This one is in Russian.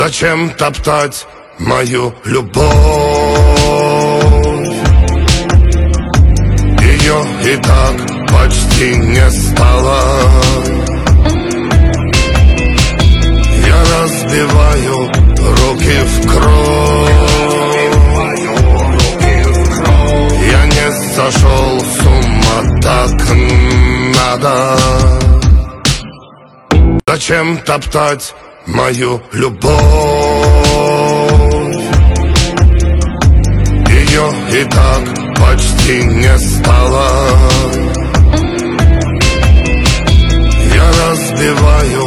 Зачем топтать мою любовь? Ее и так почти не стало. Я разбиваю руки в кровь. Я не сошел с ума, так надо. Зачем топтать мою любовь? Ее и так почти не стало. Я разбиваю